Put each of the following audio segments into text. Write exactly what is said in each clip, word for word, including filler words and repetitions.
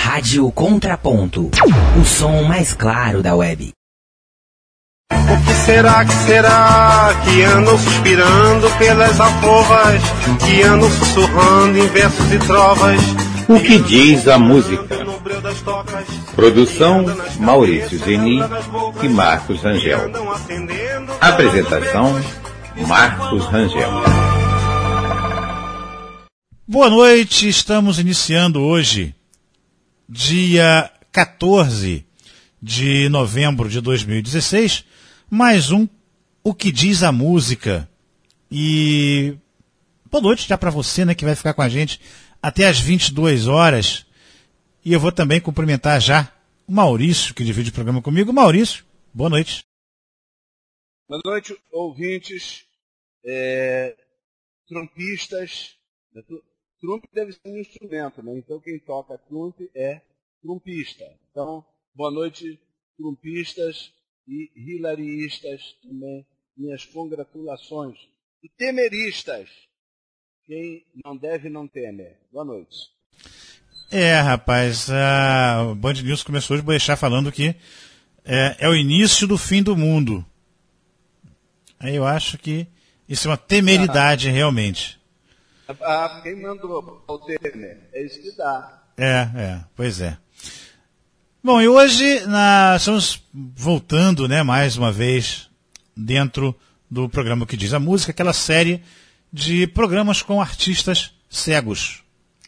Rádio Contraponto, o som mais claro da web. O que será, que será, que andam suspirando pelas alcovas, que andam sussurrando em versos e trovas? O que diz a música? Produção Maurício Zeni e Marcos Rangel. Apresentação Marcos Rangel. Boa noite, estamos iniciando hoje, dia quatorze de novembro de dois mil e dezesseis, mais um O que diz a música. E boa noite já para você, né, que vai ficar com a gente até às vinte e duas horas. E eu vou também cumprimentar já o Maurício, que divide o programa comigo. Maurício, boa noite. Boa noite, ouvintes, é, trompistas. Trump deve ser um instrumento, né? Então quem toca trump é trumpista. Então, boa noite, trumpistas e hilariistas também. Minhas congratulações. E temeristas. Quem não deve não temer. Boa noite. É, rapaz, a Band News começou hoje a deixar falando que é, é o início do fim do mundo. Aí eu acho que isso é uma temeridade ah, realmente. Ah, quem mandou o Temer? É isso que dá. É, é, pois é. Bom, e hoje nós estamos voltando, né, mais uma vez, dentro do programa Que Diz a Música, aquela série de programas com artistas cegos.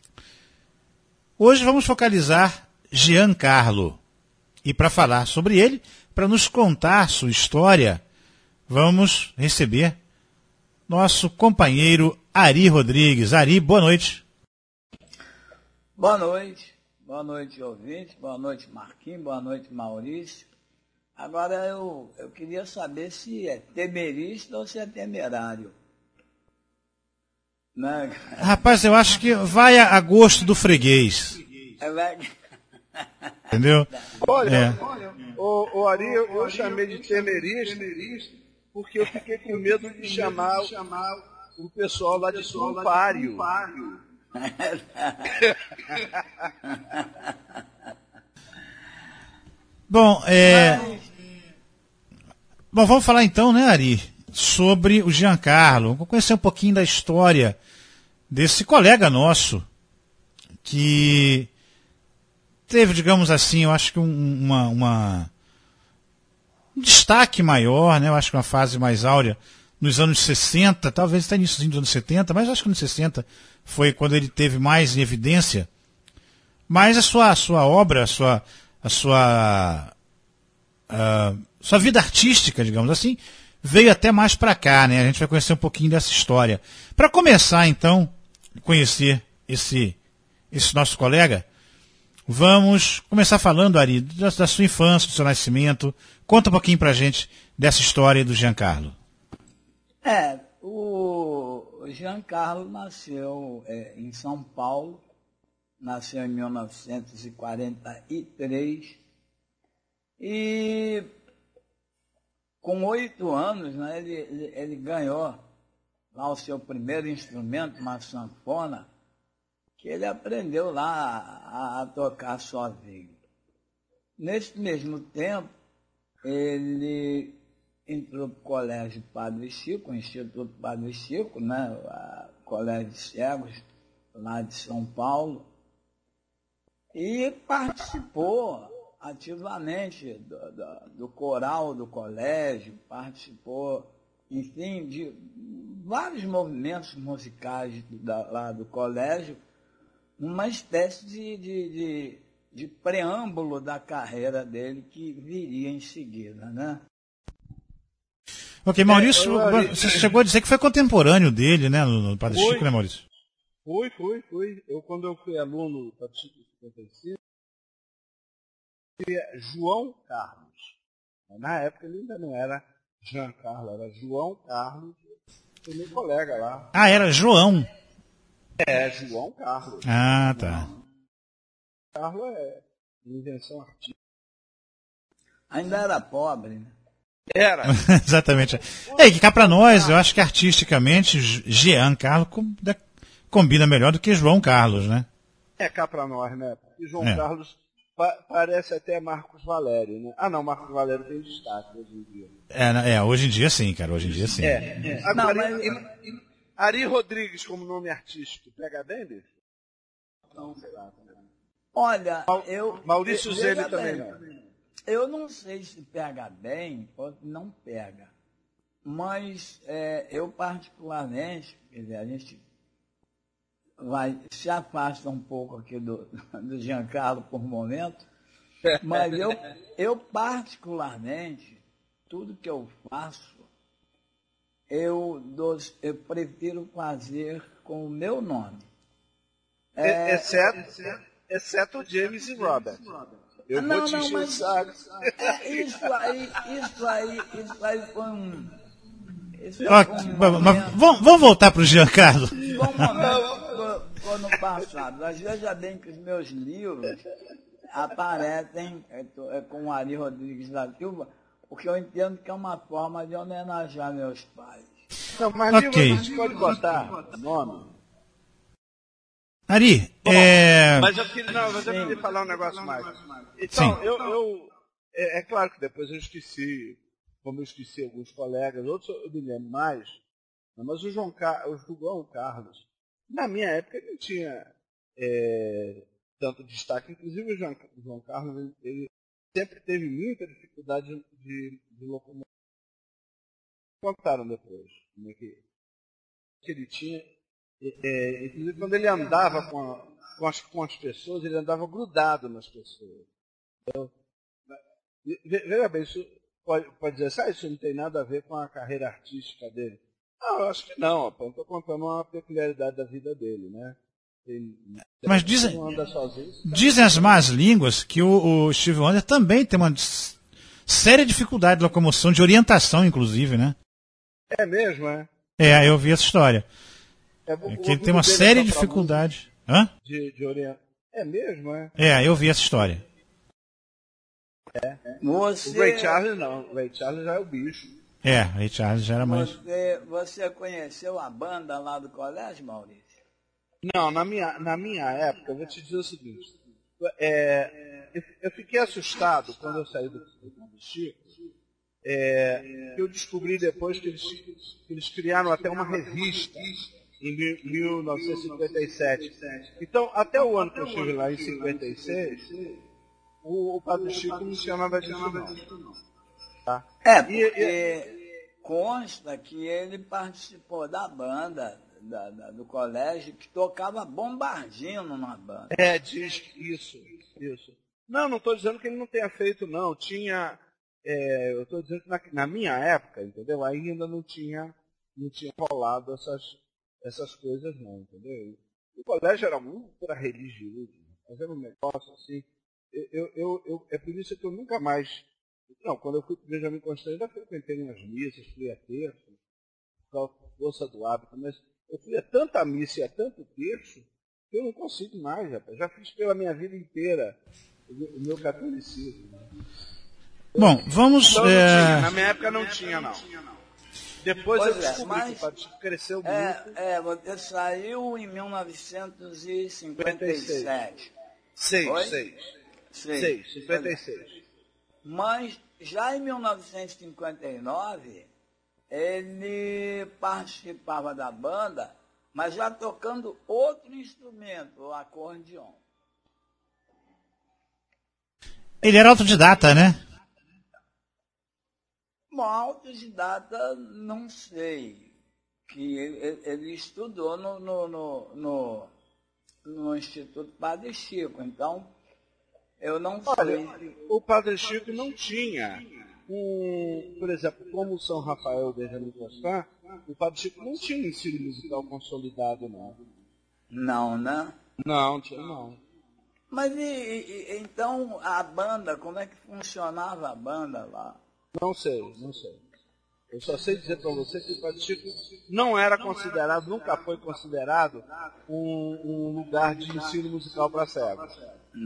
Hoje vamos focalizar Giancarlo. E para falar sobre ele, para nos contar sua história, vamos receber nosso companheiro Ari Rodrigues. Ari, boa noite. Boa noite. Boa noite, ouvinte. Boa noite, Marquinhos. Boa noite, Maurício. Agora eu, eu queria saber se é temerista ou se é temerário. Né? Rapaz, eu acho que vai a, a gosto do freguês. É verdade. Entendeu? Olha, é. olha o, o Ari, eu, eu chamei de temerista porque eu fiquei com medo de chamar o pessoal lá de Trumpário. Bom, é... Bom, vamos falar então, né, Ari, sobre o Giancarlo. Vamos conhecer um pouquinho da história desse colega nosso que teve, digamos assim, eu acho que um, uma, uma, um destaque maior, né? Eu acho que uma fase mais áurea nos anos sessenta, talvez até início dos anos setenta, mas acho que nos sessenta foi quando ele teve mais em evidência. Mas a sua, a sua obra, a sua, a sua, a sua vida artística, digamos assim, veio até mais para cá, né? A gente vai conhecer um pouquinho dessa história. Para começar, então, conhecer esse, esse nosso colega, vamos começar falando, Ari, da, da sua infância, do seu nascimento. Conta um pouquinho pra gente dessa história do Giancarlo. É, o Giancarlo nasceu é, em São Paulo, nasceu em mil novecentos e quarenta e três e com oito anos, né, ele, ele, ele ganhou lá o seu primeiro instrumento, uma sanfona, que ele aprendeu lá a, a tocar sozinho. Nesse mesmo tempo, ele entrou para o Colégio Padre Chico, o Instituto Padre Chico, né, a Colégio de Cegos, lá de São Paulo, e participou ativamente do, do, do coral do colégio, participou, enfim, de vários movimentos musicais da, lá do colégio, uma espécie de, de, de, de preâmbulo da carreira dele que viria em seguida, né? Ok, Maurício, é, eu, você chegou a dizer que foi contemporâneo dele, né, no, no Padre foi, Chico, né, Maurício? Foi, foi, foi. Eu, quando eu fui aluno do Padre Chico em cinquenta e cinco, João Carlos. Na época ele ainda não era Giancarlo, era João Carlos, foi meu colega lá. Ah, era João? É, João Carlos. Ah, tá. João Carlos é invenção artística. Ainda era pobre, né? Era. Exatamente. É, que cá pra nós, eu acho que artisticamente, Giancarlo combina melhor do que João Carlos, né? é cá para nós, né? Porque João É. Carlos pa- parece até Marcos Valério, né? Ah, não, Marcos Valério tem destaque hoje em dia. É, na- é, hoje em dia sim, cara, hoje em dia sim. É. Não, Agora, mas- e- e- Ari Rodrigues como nome artístico, pega bem, bicho? Não, sei lá. Olha, Mau- eu... Maurício eu- Zene veja também bem, não. Eu não sei se pega bem ou não pega, mas é, eu particularmente, quer dizer, a gente vai, se afasta um pouco aqui do, do Giancarlo por um momento, mas eu, eu particularmente, tudo que eu faço, eu, dos, eu prefiro fazer com o meu nome. É, exceto, exceto o James e Robert. Eu Ah, vou não, te não, encher o mas- saco. É, isso aí, isso aí, isso aí foi um... Isso Ó, foi um mas- mas momento- vamos, vamos voltar pro Giancarlo. Foi um momento que ficou no passado. Mas veja bem que os meus livros aparecem é, tô- é, com o Ari Rodrigues da Silva, porque eu entendo que é uma forma de homenagear meus pais. Não, mas Ok. livro a gente pode botar nome. Ari, é... Mas eu queria, não, mas eu queria falar um negócio mais. Então, Sim. eu, eu é, é claro que depois eu esqueci, como eu esqueci alguns colegas, outros eu me lembro mais, mas o João, Car- o João Carlos, na minha época ele não tinha é, tanto destaque, inclusive o João, o João Carlos, ele, ele sempre teve muita dificuldade de, de locomoção. Contaram depois como é que, que ele tinha. É, inclusive, quando ele andava com, a, com, as, com as pessoas, ele andava grudado nas pessoas. Então, ve- veja bem, isso pode, pode dizer assim, ah, isso não tem nada a ver com a carreira artística dele. Não, eu acho que não. Estou contando uma peculiaridade da vida dele, né? Ele, Mas dizem, não anda sozinho. dizem as más línguas que o, o Steve Wonder também tem uma s- séria dificuldade de locomoção, de orientação, inclusive, né? É mesmo, é? É, eu vi essa história. É, É que ele tem uma séria dificuldade. Hã? De, de orientação. É mesmo, é? É, eu vi essa história. Você, O Ray Charles não. O Ray Charles já é o bicho. É, Ray Charles já era mais. você, você conheceu a banda lá do colégio, Maurício? Não, na minha, na minha época, eu vou te dizer o seguinte. É, eu, eu fiquei assustado quando eu saí do, do Chico. É, eu descobri depois que eles, que eles criaram até uma revista em mil- mil novecentos e cinquenta e sete. Então, até o ano que eu estive lá, em cinquenta e seis, o, o Padre Chico não tinha nada disso não. Tá? É, E- porque consta que ele participou da banda da- da- do colégio que tocava bombardino na banda. É, diz que isso, isso. Não, não estou dizendo que ele não tenha feito, não. Tinha, é, eu estou dizendo que na, na minha época, entendeu? Ainda não tinha, não tinha rolado essas, essas coisas, não, entendeu? O colégio era ultra religioso, mas era um negócio assim. Eu, eu, eu, eu- é por isso que eu nunca mais. Não, quando eu fui para o Benjamin Constant, ainda frequentei umas missas, fui a terço, por força do hábito, mas eu fui a tanta missa e a tanto terço que eu não consigo mais, rapaz. Já fiz pela minha vida inteira o meu- o meu catolicismo. Bom, vamos. Então, não é, tinha. Na minha época não tinha, não. Depois Pois eu é, descobri mas- que o Padre Chico cresceu muito. É, é, você saiu em mil novecentos e cinquenta e sete. Seis, Oi? seis. Sim. Seis, cinquenta e seis. Mas já em mil novecentos e cinquenta e nove, ele participava da banda, mas já tocando outro instrumento, o acordeon. ele era autodidata, né? Bom, autodidata, não sei. Que ele, ele estudou no, no, no, no, no Instituto Padre Chico, então eu não sei. Olha, o Padre Chico não tinha um, por exemplo, como o São Rafael Benjamin Constant, o Padre Chico não tinha um ensino musical consolidado, não. Não, né? Não, tinha não. Mas e, e- e- então a banda, como é que funcionava a banda lá? Não sei, não sei. Eu só sei dizer para você que o Padre Chico não era considerado, nunca foi considerado um, um lugar de ensino musical para cegos.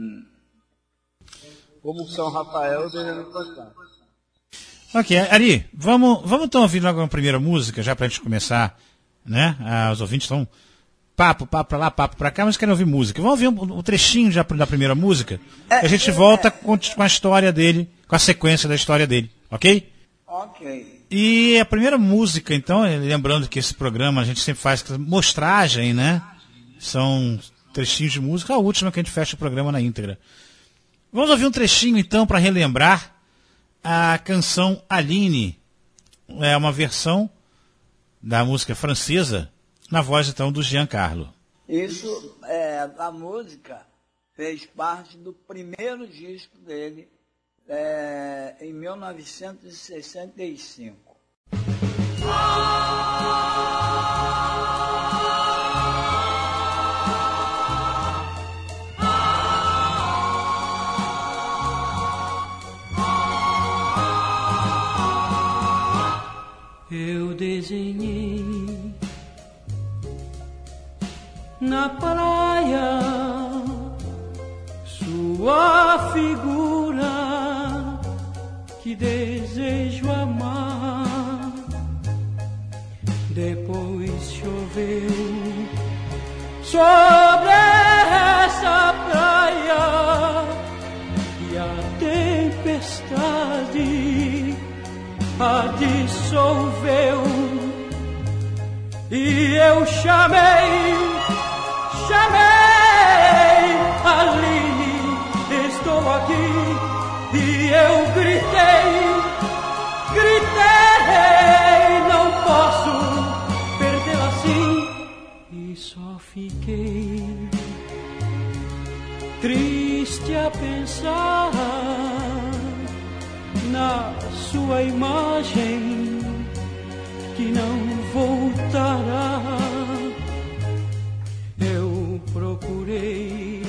Como o São Rafael Benjamin Constant. Ok, Ari, vamos, vamos então ouvir logo uma primeira música, já pra gente começar, né? Ah, os ouvintes estão papo, papo pra lá, papo pra cá, mas querem ouvir música. Vamos ouvir um, um trechinho já da primeira música? É, e a gente é, volta é, com, com a história dele, com a sequência da história dele, ok? Ok. E a primeira música, então, lembrando que esse programa a gente sempre faz mostragem, né? São trechinhos de música, a última que a gente fecha o programa na íntegra. Vamos ouvir um trechinho, então, para relembrar a canção Aline. É uma versão da música francesa, na voz, então, do Giancarlo. Isso, é, a música fez parte do primeiro disco dele, é, em mil novecentos e sessenta e cinco. Eu desenhei na praia sua figura, que desejo amar. Depois choveu sobre essa praia e a tempestade a dissolveu, e eu chamei, chamei Aline, estou aqui, e eu gritei, gritei, não posso perdê-la assim, e só fiquei triste a pensar na sua imagem que não voltará. Eu procurei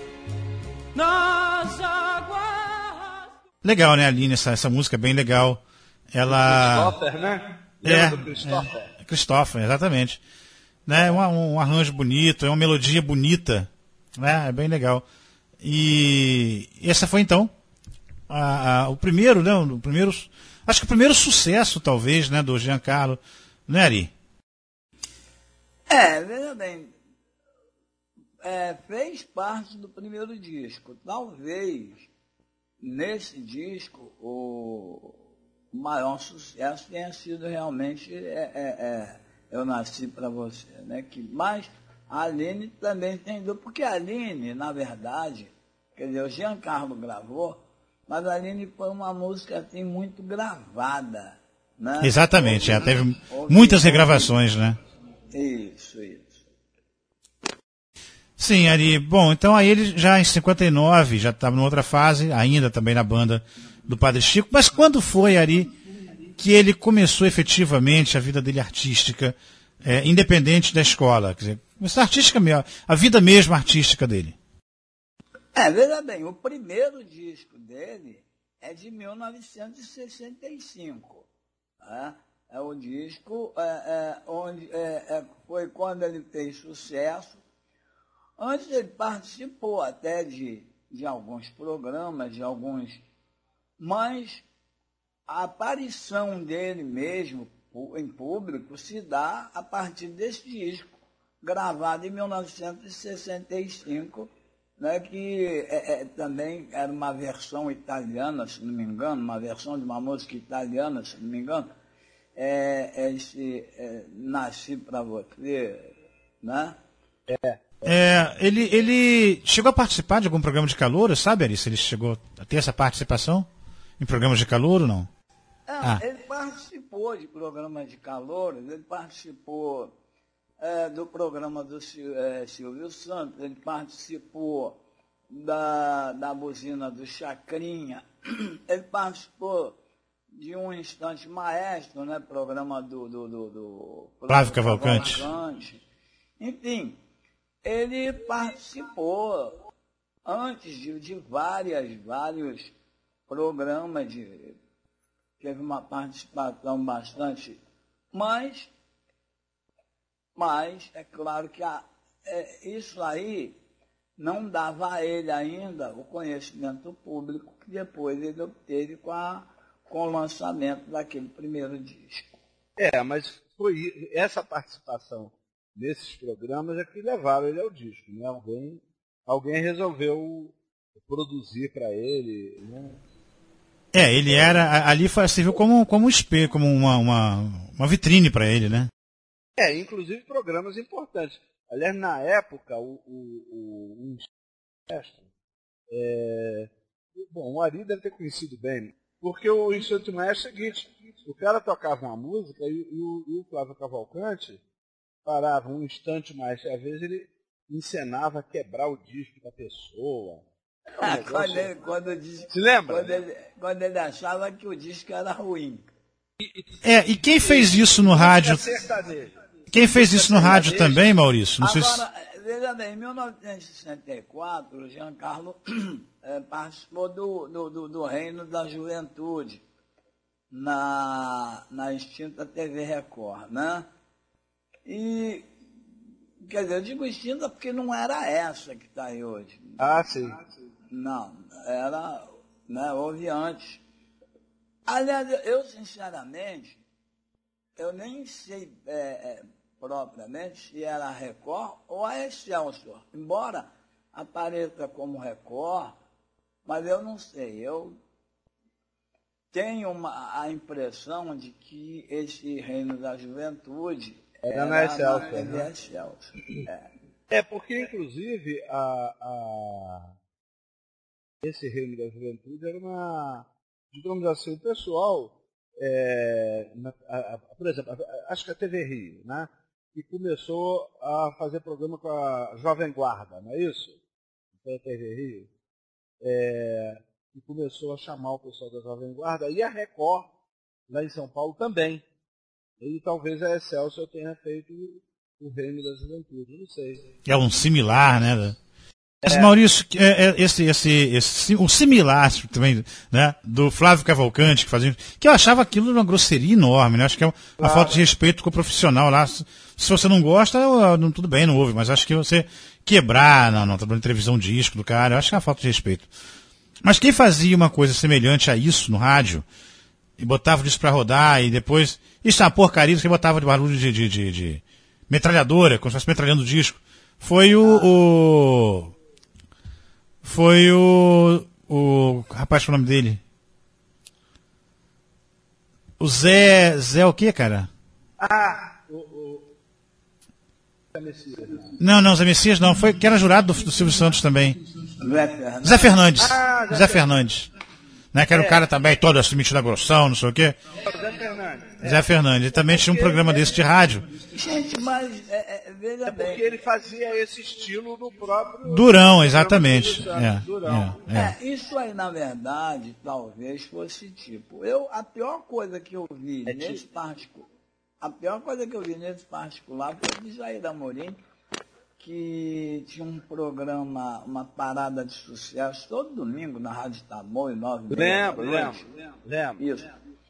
nas águas. Legal, né, Aline? Essa, essa música é bem legal. Ela. Christopher, né? É, do Christopher. É, Christopher, exatamente. Né, um, um arranjo bonito, é uma melodia bonita. Né, é bem legal. E essa foi então a, a, o primeiro, né? O primeiro, acho que o primeiro sucesso, talvez, né, do Giancarlo, né, Ari? É, veja bem, é, fez parte do primeiro disco. Talvez, nesse disco, o maior sucesso tenha sido realmente é, é, é, Eu Nasci Pra Você, né? Que, mas a Aline também tem dúvida, porque a Aline, na verdade, quer dizer, o Giancarlo gravou, mas a Aline foi uma música assim muito gravada, né? Exatamente, houve, é, teve houve, muitas houve, regravações, né? Isso, isso. Sim, Ari. Bom, então aí ele já em cinquenta e nove, já estava em outra fase, ainda também na banda do Padre Chico. Mas quando foi, Ari, que ele começou efetivamente a vida dele artística, é, independente da escola? Quer dizer, começou a artística mesmo, a vida mesmo artística dele. É, veja bem, o primeiro disco dele é de mil novecentos e sessenta e cinco. Tá? É o disco é, é, onde é, é, foi quando ele fez sucesso. Antes ele participou até de, de alguns programas, de alguns... Mas a aparição dele mesmo em público se dá a partir desse disco, gravado em mil novecentos e sessenta e cinco, né, que é, é, também era uma versão italiana, se não me engano, uma versão de uma música italiana, se não me engano, é, é esse é, Nasci Pra Você, né? É. É, ele, ele chegou a participar de algum programa de calouro, sabe, Ari? Se ele chegou a ter essa participação em programas de calouro, não? Não, ah. Ele participou de programas de calouro, ele participou é, do programa do é, Silvio Santos, ele participou da, da buzina do Chacrinha, ele participou de Um Instante Maestro, né, programa do... do, do, do Flávio Cavalcante. Cavalcante. Enfim, ele participou antes de, de várias, vários programas, de, teve uma participação bastante, mas, mas é claro que a, é, isso aí não dava a ele ainda o conhecimento público que depois ele obteve com, a, com o lançamento daquele primeiro disco. É, mas foi essa participação nesses programas é que levaram ele ao disco, né? Alguém, alguém resolveu produzir para ele, né? É, ele era, ali foi, serviu como, como um espelho, como uma, uma, uma vitrine para ele, né? É, inclusive programas importantes. Aliás, na época, o, o, o é, bom, o Ari deve ter conhecido bem, porque o Instrumento Maestro é o seguinte, o cara tocava uma música e, e, o, e o Flávio Cavalcante parava um instante mais, às vezes ele encenava quebrar o disco da pessoa. É um Ah, negócio- quando, ele, quando, o disco- Se lembra? quando, ele, quando ele achava que o disco era ruim. É, e quem fez isso no rádio? É sertanejo. Quem fez isso no rádio também, Maurício? Não sei se... Agora, veja bem, em mil novecentos e sessenta e quatro, o Giancarlo eh, participou do, do, do, do Reino da Juventude na, na extinta T V Record, né? E, quer dizer, eu digo extinta porque não era essa que está aí hoje. Ah, sim. Não, era, né, houve antes. Aliás, eu sinceramente, eu nem sei é, é, propriamente se era a Record ou a Excelsior, embora apareça como Record, mas eu não sei, eu tenho uma, a impressão de que esse Reino da Juventude Era era na Excelsior, na T V né? Excelsior. É. É, porque inclusive a, a- esse Reino da Juventude era uma, digamos assim, o pessoal, é, na- a- a- por exemplo, a- acho que a T V Rio, né? E começou a fazer programa com a Jovem Guarda, não é isso? Então, a T V Rio. É, e começou a chamar o pessoal da Jovem Guarda e a Record, lá em São Paulo, também. E talvez a Excelsior tenha feito o Reino da Juventude, não sei. É um similar, né? Mas, Maurício, é, é, esse, esse, esse, o similar também, né, do Flávio Cavalcante, que fazia, que eu achava aquilo uma grosseria enorme, né? Acho que é uma Claro. falta de respeito com o profissional lá. Se se você não gosta, eu- não, tudo bem, não ouve, mas acho que você quebrar, não, não, tá dando televisão disco do cara, eu acho que é uma falta de respeito. Mas quem fazia uma coisa semelhante a isso no rádio, e botava disso pra rodar, e depois, isso é uma porcaria, você botava de barulho de, de, de, de metralhadora, como se fosse metralhando o disco, foi o, o foi o, o rapaz, qual é o nome dele? O Zé, Zé o quê, cara? Ah, o, o... Zé Messias. Não, não, Zé Messias não, foi que era jurado do, do Silvio Santos também. Zé Fernandes. Zé Fernandes. Ah, Zé Zé Fernandes. Né, que era o cara também todo assim, metido a grossão, não sei o quê. É o Zé Fernandes. Zé Fernandes. Ele também tinha um programa desse de rádio. Gente, mas é, é, veja É porque bem. ele fazia esse estilo no próprio... Durão, exatamente. Programa do É, Santos, Durão. é, é. É, isso aí, na verdade, talvez fosse tipo. Eu, a pior coisa que eu vi É nesse tipo. particular, a pior coisa que eu vi nesse particular foi de Jair Amorim, que tinha um programa, uma parada de sucesso todo domingo na Rádio Tamoio, nove e meia Lembro, da noite. lembro, lembro. Isso.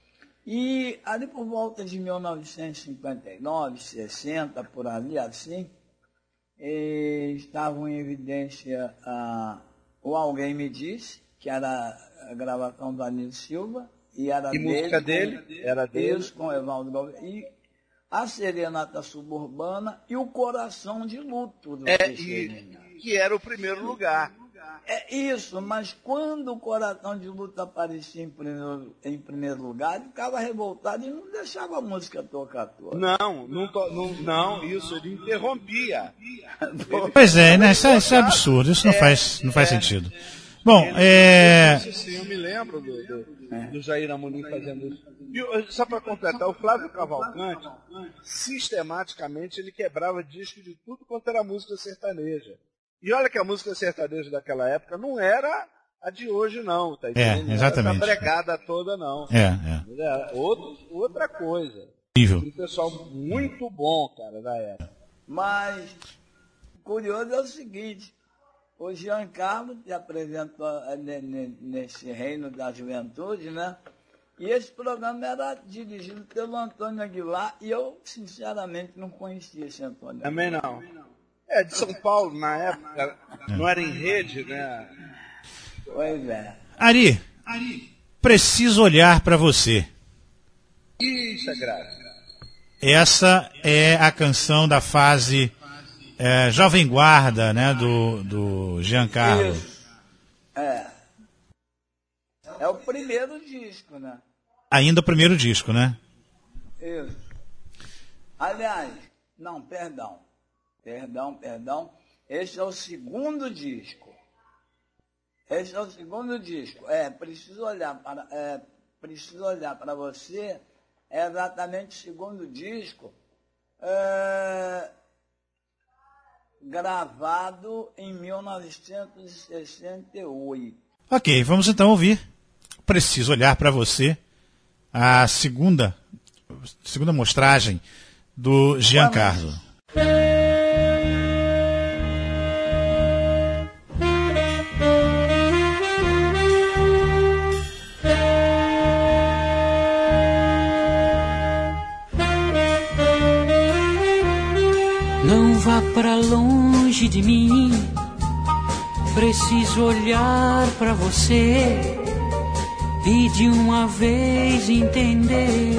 E ali por volta de mil novecentos e cinquenta e nove, sessenta, por ali assim, eh, estavam em evidência ah, o Alguém Me Disse, que era a gravação do Anil Silva, e era E dele, música com- dele? Era dele. Isso, com o Evaldo Galvão. E a Serenata Suburbana e o Coração de Luto do É, Teixeirinha. e, que era o primeiro lugar. É isso, mas quando o Coração de Luta aparecia em primeiro, em primeiro lugar, ele ficava revoltado e não deixava a música tocar toda. Não, não, to- não, não, isso, ele interrompia. Pois é, né? Isso é, isso é absurdo, isso não faz, não faz sentido. Bom, é. Isso sim, eu me lembro do, do, do Jair Amorim fazendo isso. E, o- só para completar, o Flávio Cavalcante, sistematicamente, ele quebrava disco de tudo quanto era música sertaneja. E olha que a música sertaneja daquela época não era a de hoje, não, tá entendendo? exatamente. Não era essa bregada toda, não. É, é. Era outro, outra coisa. Nível. Um pessoal muito bom, cara, da época. Mas, curioso é o seguinte, o Giancarlo te apresentou eh, ne- ne- nesse Reino da Juventude, né? E esse programa era dirigido pelo Antônio Aguilar e eu, sinceramente, não conhecia esse Antônio Também não. É, de São Paulo, na época, não era em rede, né? Pois é. Ari, preciso olhar para você. Isso é grave. essa é a canção da fase é, Jovem Guarda, né, do, do Giancarlo. Isso. É. É o primeiro disco, né? Ainda o primeiro disco, né? Isso. Aliás, não, perdão. Perdão, perdão. Esse é o segundo disco. Esse é o segundo disco. É, preciso olhar para, é, preciso olhar para você. É exatamente o segundo disco. É, gravado em mil novecentos e sessenta e oito. Ok, vamos então ouvir. Preciso olhar para você. A segunda, segunda mostragem do Giancarlo. Não vá pra longe de mim, preciso olhar pra você e de uma vez entender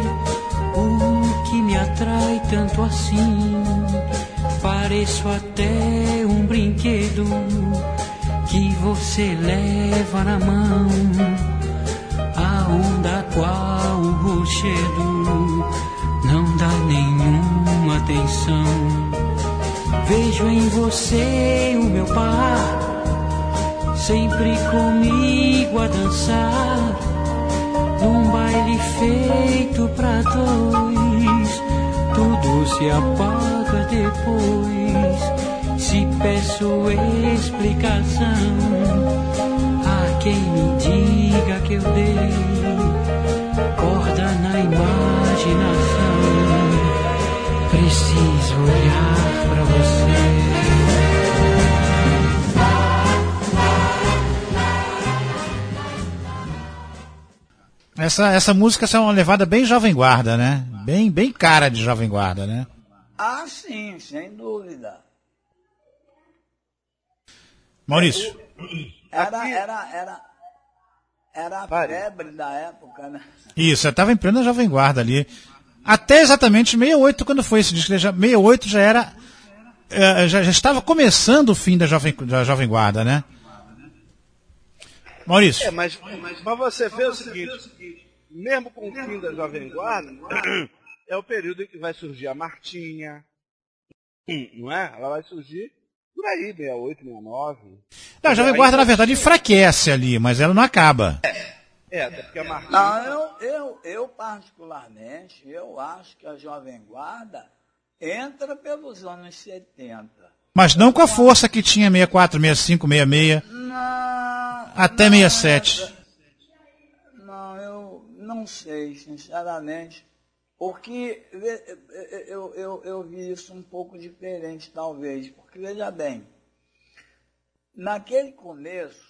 o que me atrai tanto assim. Pareço até um brinquedo que você leva na mão, a onda qual o rochedo não dá nenhuma atenção. Vejo em você o meu par, sempre comigo a dançar, num baile feito pra dois. Tudo se apaga depois, se peço explicação a quem me diga que eu dei corda na imaginação. Preciso olhar pra você. Essa, essa música é uma levada bem Jovem Guarda, né? Bem, bem cara de Jovem Guarda, né? Ah, sim, sem dúvida. Maurício. Era, era, era, era a febre da época, né? Isso, eu estava em plena Jovem Guarda ali. Até exatamente sessenta e oito, quando foi esse disco. sessenta e oito já era. Já, já estava começando o fim da Jovem, da Jovem Guarda, né? Maurício. É, mas, mas, mas você vê o seguinte, mesmo com o fim da Jovem Guarda, é o período em que vai surgir a Martinha, não é? Ela vai surgir por aí, sessenta e oito, sessenta e nove. Não, a Jovem Guarda, na verdade, enfraquece ali, mas ela não acaba. É, até porque a Martinha... Não, eu, eu, eu particularmente, eu acho que a Jovem Guarda entra pelos anos setenta. Mas não com a força que tinha sessenta e quatro, sessenta e cinco, sessenta e seis. Não, até não, sessenta e sete. Não, eu não sei, sinceramente. Porque eu, eu, eu vi isso um pouco diferente, talvez. Porque, veja bem, naquele começo,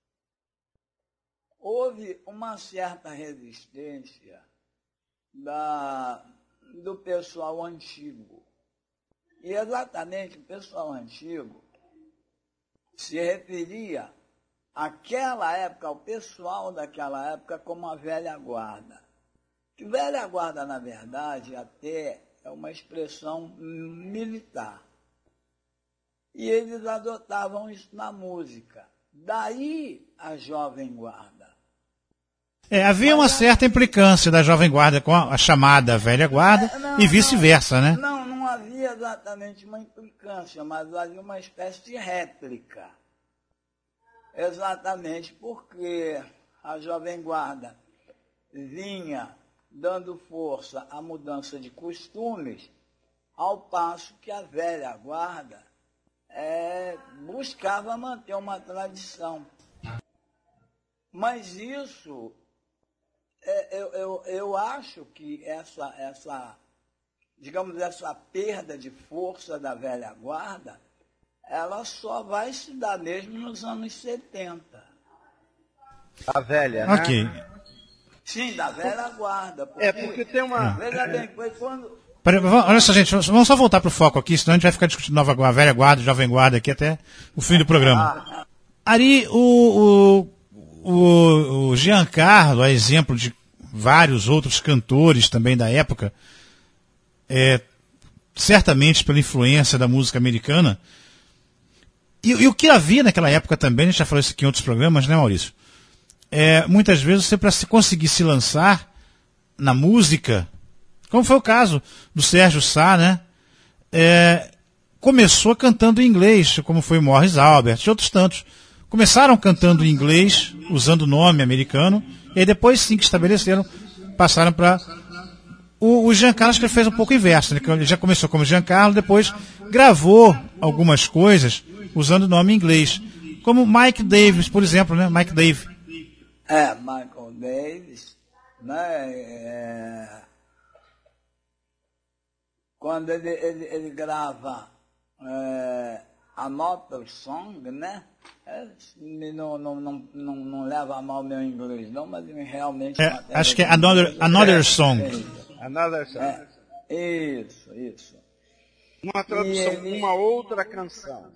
houve uma certa resistência da, do pessoal antigo. E exatamente o pessoal antigo se referia àquela época, ao pessoal daquela época, como a velha guarda. Que velha guarda, na verdade, até é uma expressão militar. E eles adotavam isso na música. Daí a Jovem Guarda. É, havia uma certa implicância da Jovem Guarda com a, a chamada Velha Guarda é, não, e vice-versa, né? Não, não havia exatamente uma implicância, mas havia uma espécie de réplica. Exatamente porque a Jovem Guarda vinha dando força à mudança de costumes, ao passo que a Velha Guarda é, buscava manter uma tradição. Mas isso, é, eu, eu, eu acho que essa, essa, digamos, essa perda de força da Velha Guarda, ela só vai se dar mesmo nos anos setenta. A velha, né? Ok. Sim, da Velha Guarda. Porque, é, porque tem uma... Veja bem, foi quando... Pera, olha só, gente, vamos só voltar pro foco aqui, senão a gente vai ficar discutindo nova a Velha Guarda, Jovem Guarda aqui até o fim do programa. Ari, o, o, o, o Giancarlo, a exemplo de vários outros cantores também da época, é, certamente pela influência da música americana. E, e o que havia naquela época também, a gente já falou isso aqui em outros programas, né, Maurício? É, muitas vezes você, para se conseguir se lançar na música, como foi o caso do Sérgio Sá, né? É, começou cantando em inglês, como foi Morris Albert e outros tantos. Começaram cantando em inglês, usando o nome americano, e aí depois sim que estabeleceram, passaram para... O, o Jean Carlos que fez um pouco o inverso, né? Ele já começou como Jean Carlos, depois gravou algumas coisas usando o nome em inglês. Como Mike Davis, por exemplo, né? Mike Dave. É, Michael Davis, né? É... Quando ele, ele, ele grava é, Another Song, né? É, não, não, não, não, não leva a mal meu inglês, não, mas realmente... É, acho que é Another, another Song. É, Another Song. é, isso, isso. Uma tradução, ele... uma outra canção.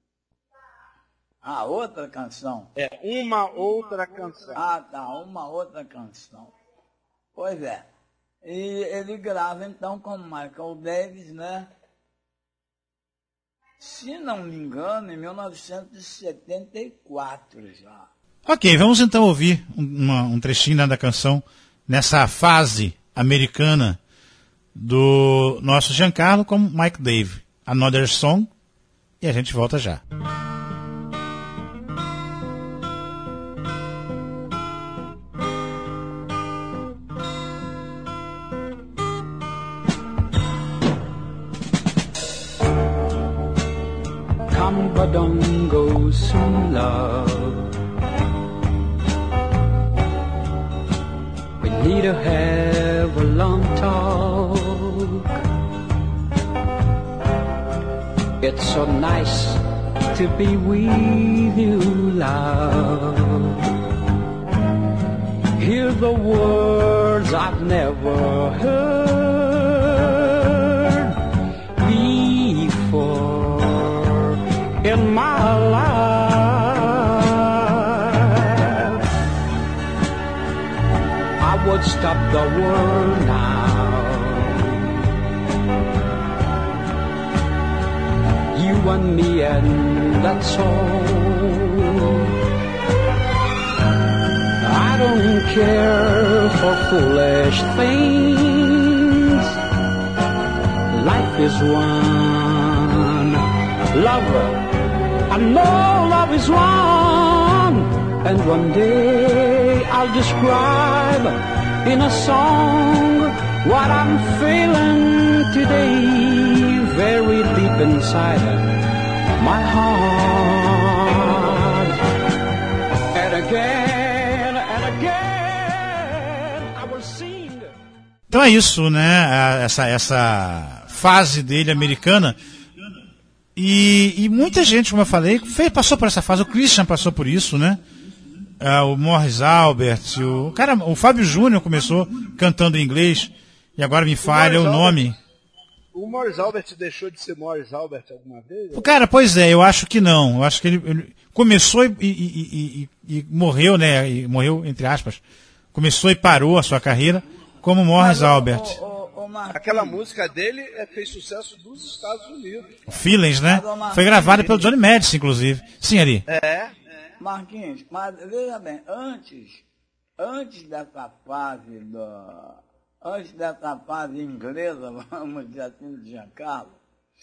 Ah, outra canção? É, uma outra canção. Ah, tá, uma outra canção. Pois é. E ele grava então com Michael Davis, né? Se não me engano, em mil novecentos e setenta e quatro já. Ok, vamos então ouvir uma, um trechinho da canção nessa fase americana do nosso Giancarlo com Mike Dave. Another Song. E a gente volta já. Don't go soon, love. We need to have a long talk. It's so nice to be with you, love. Hear the words I've never heard before in my life. I would stop the world now. You and me, and that's all. I don't care for foolish things. Life is one. Lover, I know love is one, and one day I'll describe in a song what I'm feeling today, very deep inside my heart. And again, and again, I will sing. Então é isso, né? Essa, essa fase dele americana. E, e muita gente, como eu falei, fez, passou por essa fase. O Christian passou por isso, né? Ah, o Morris Albert, o, cara, o Fábio Júnior começou cantando em inglês e agora me falha o, o nome. Albert, o Morris Albert deixou de ser Morris Albert alguma vez? O cara, pois é, eu acho que não. Eu acho que ele, ele começou e, e, e, e, e morreu, né? E morreu, entre aspas. Começou e parou a sua carreira como Morris Albert. O, o, o Aquela música dele é, fez sucesso dos Estados Unidos. Feelings, né? Foi gravada pelo Johnny Madison, inclusive. Sim, Ari. É. Marquinhos, mas veja bem, antes, antes dessa fase do, antes dessa fase inglesa, vamos dizer assim, de Giancarlo,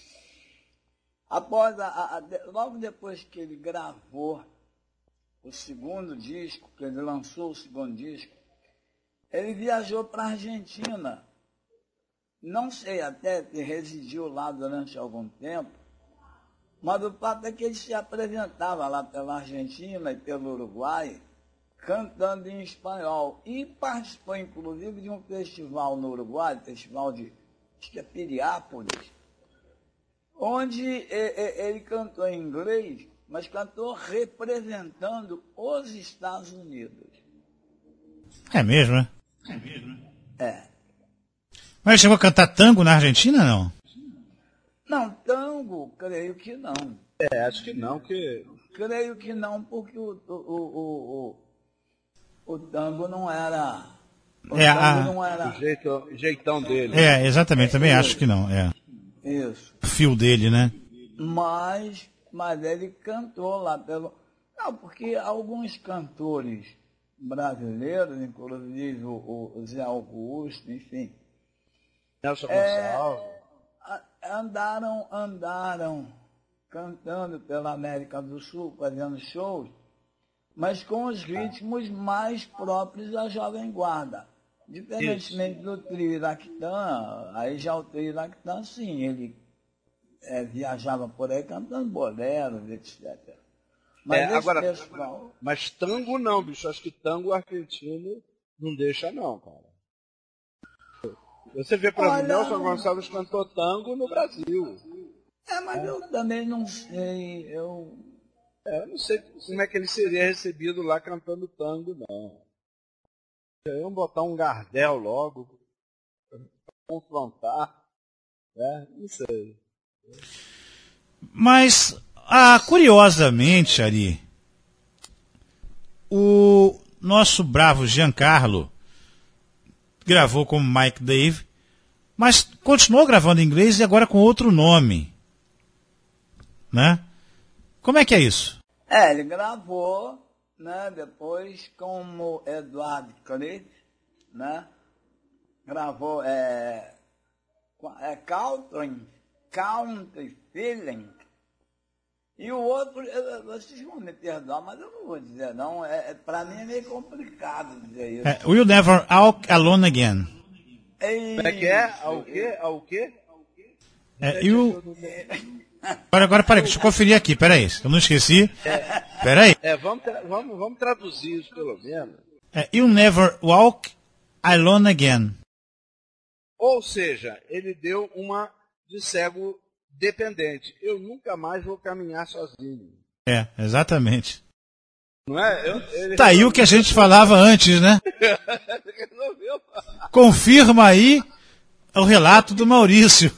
após a, a, logo depois que ele gravou o segundo disco, que ele lançou o segundo disco, ele viajou para a Argentina. Não sei até se residiu lá durante algum tempo, mas o fato é que ele se apresentava lá pela Argentina e pelo Uruguai, cantando em espanhol. E participou, inclusive, de um festival no Uruguai, festival de, acho que é Piriápolis, onde ele cantou em inglês, mas cantou representando os Estados Unidos. É mesmo, né? É mesmo, é. Mas ele chegou a cantar tango na Argentina, não? Não, tango, creio que não. É, acho que não, que... Creio que não, porque o, o, o, o, o tango não era... O É, tango a- não era... O jeito, o jeitão dele. É, exatamente, também acho que não. É. Isso. O fio dele, né? Mas, mas ele cantou lá pelo... Não, porque alguns cantores brasileiros, inclusive o, o Zé Augusto, enfim, Nelson É. Gonçalves. a- andaram, andaram cantando pela América do Sul, fazendo shows, mas com os ritmos mais próprios da Jovem Guarda. Diferentemente do trio Iraquitã, aí já o trio Iraquitã, sim, ele é, viajava por aí cantando boleros, etcétera. Mas É, esse agora- pessoal... Mas tango não, bicho. Acho que tango argentino não deixa não, cara. Você vê, por exemplo, Olha- Nelson Gonçalves cantou tango no Brasil. É, mas eu também não sei, eu... É, eu não sei como é que ele seria recebido lá cantando tango, não. Iam botar um Gardel logo, pra confrontar, né? Não sei. Mas, ah, curiosamente, Ari, o nosso bravo Giancarlo gravou como Mike Dave, mas continuou gravando em inglês e agora com outro nome. Né? Como é que é isso? É, ele gravou, né, depois como Edward Cliff, né, gravou é, é, Country, Country Feeling, e o outro, eu- vocês vão me perdoar, mas eu não vou dizer não, é, é, para mim é meio complicado dizer isso. É, We'll Never Walk Alone Again. Como Como é que é? Ao quê? Ao quê? É, you... Agora, agora, peraí, deixa eu conferir aqui, peraí, eu não esqueci. Peraí. É, vamos, tra- vamos, vamos traduzir isso pelo menos. É, You'll Never Walk Alone Again. Ou seja, ele deu uma de cego dependente. Eu nunca mais vou caminhar sozinho. É, exatamente. Não é? Eu, ele Tá aí o que a gente falava antes, né? resolveu. Confirma aí o relato do Maurício.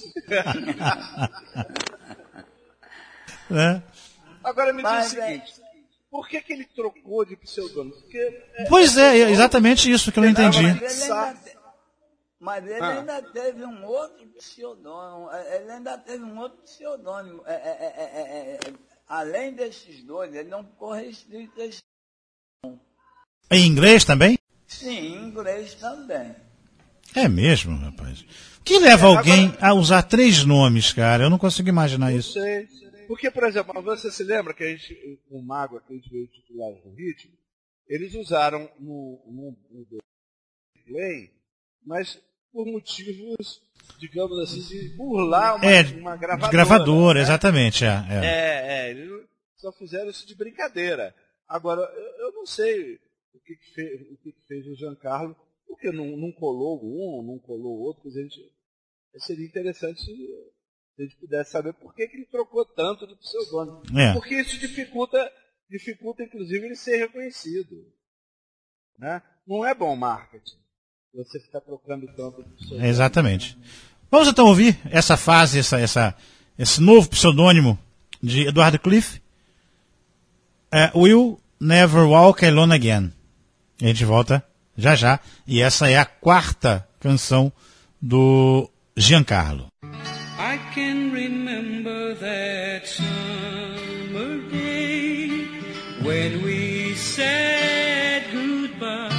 Né? Agora me diz Mas, o seguinte. Por que, que ele trocou de pseudônimo? Porque é, Pois é, é exatamente isso que eu não entendi. Mas ele ainda, te- mas ele Ah. ainda teve um outro pseudônimo. é, Ele ainda teve um outro pseudônimo. É, é, é, é, é, é, além desses dois, ele não ficou restrito a esse. Em inglês também? Sim, em inglês também. É mesmo, rapaz. O que leva alguém a usar três nomes, cara? Eu não consigo imaginar não isso. sei. Porque, por exemplo, você se lembra que a gente, o Mago, que a gente veio titular do ritmo, eles usaram no, no, no play, mas por motivos, digamos assim, de burlar uma, É, uma gravadora. gravadora, né? exatamente, é. é. É, é, eles só fizeram isso de brincadeira. Agora, eu, eu não sei o que, que, fez, o que, que fez o Giancarlo, porque não, não colou um, não colou o outro, a gente, seria interessante se a gente pudesse saber por que, que ele trocou tanto de pseudônimo. É. Porque isso dificulta, dificulta, inclusive, ele ser reconhecido. Né? Não é bom marketing você ficar trocando tanto de pseudônimo. Exatamente. Vamos então ouvir essa fase, essa, essa, esse novo pseudônimo de Edward Cliff. É, Will Never Walk Alone Again. E a gente volta já já. E essa é a quarta canção do Giancarlo. I can remember that summer day when we said goodbye,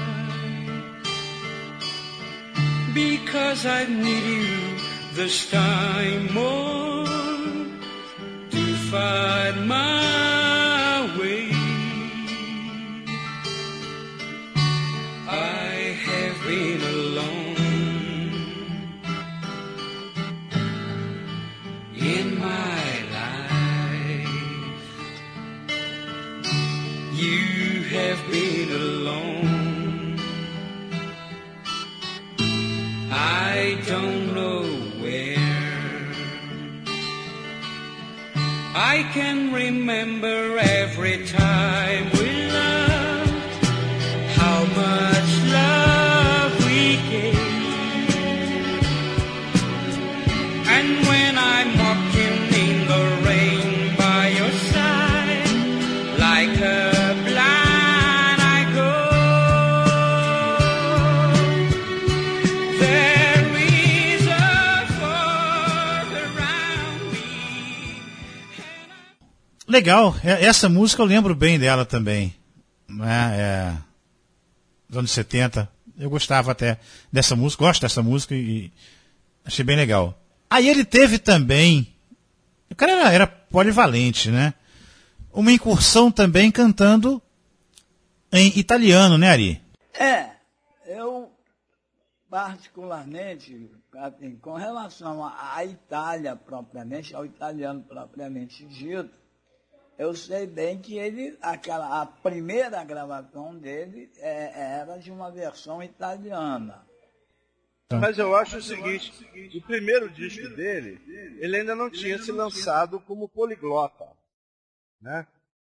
because I need you this time more to find my way. I have been alone in my life. You have been alone. I don't know where. I can remember every time we loved, how much love we gave. And when I'm walking in the rain by your side, like a blind I go. Legal, essa música eu lembro bem dela também, né? É, dos anos setenta, eu gostava até dessa música, gosto dessa música e achei bem legal. Aí ele teve também, o cara era, era polivalente, né? Uma incursão também cantando em italiano, né, Ari? É, eu particularmente, assim, com relação à Itália propriamente, ao italiano propriamente dito, eu sei bem que ele, aquela, a primeira gravação dele é, era de uma versão italiana. Mas eu acho o seguinte, o primeiro disco dele, ele ainda não tinha se lançado como poliglota, né?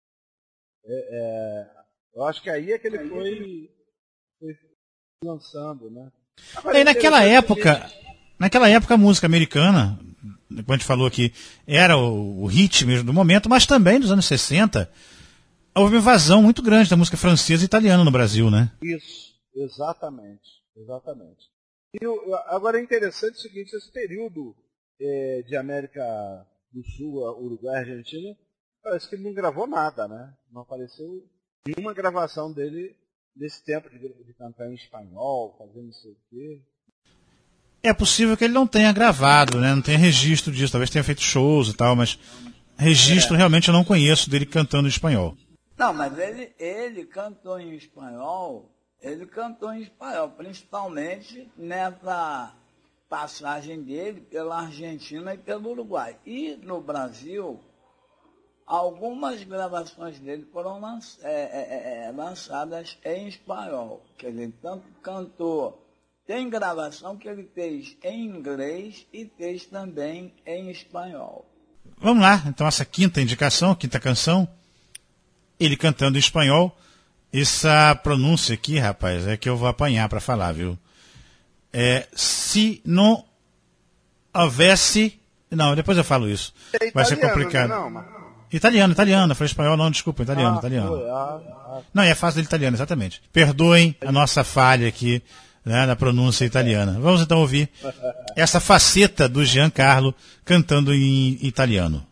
É, é, eu acho que aí é que ele foi, foi lançando, né? Agora, e naquela época, naquela época a música americana, como a gente falou aqui, era o, o hit mesmo do momento, mas também nos anos sessenta houve uma invasão muito grande da música francesa e italiana no Brasil, né? Isso, exatamente, exatamente. E o, agora é interessante o seguinte, esse período é, de América do Sul, Uruguai, Argentina, parece que ele não gravou nada, né? Não apareceu nenhuma gravação dele nesse tempo de, de cantar em espanhol, fazendo não sei o quê. É possível que ele não tenha gravado, né? Não tenha registro disso, talvez tenha feito shows e tal, mas registro é. realmente eu não conheço dele cantando em espanhol. Não, mas ele, ele cantou em espanhol, ele cantou em espanhol, principalmente nessa passagem dele pela Argentina e pelo Uruguai. E no Brasil, algumas gravações dele foram lanç, é, é, é, lançadas em espanhol. Quer dizer, tanto cantou. Tem gravação que ele fez em inglês e fez também em espanhol. Vamos lá, então essa quinta indicação, quinta canção, ele cantando em espanhol. Essa pronúncia aqui, rapaz, é que eu vou apanhar para falar, viu? É, se não houvesse... Não, depois eu falo isso. É vai ser complicado. Não, mas... Italiano, italiano, eu falei espanhol, não, desculpa, italiano, ah, italiano. Foi, ah, ah. Não, é fácil dele italiano, exatamente. Perdoem a nossa falha aqui, né, na pronúncia italiana. Vamos então ouvir essa faceta do Giancarlo cantando em italiano.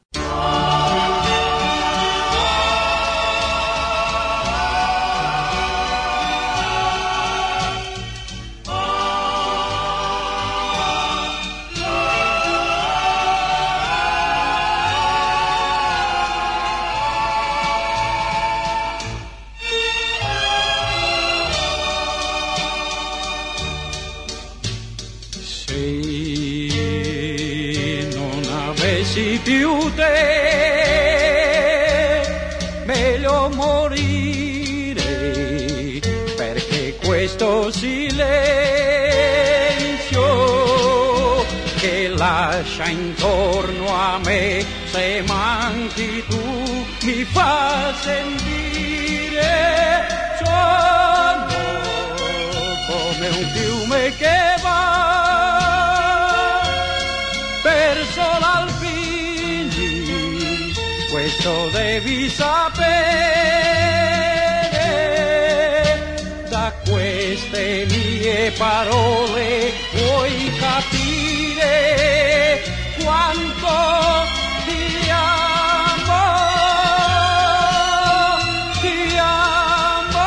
Più te, meglio morire, perché questo silenzio che lascia intorno a me, se manchi tu, mi fa sentire sono come un fiume che va verso l'alpino. Questo devi sapere, da queste mie parole puoi capire quanto ti amo, ti amo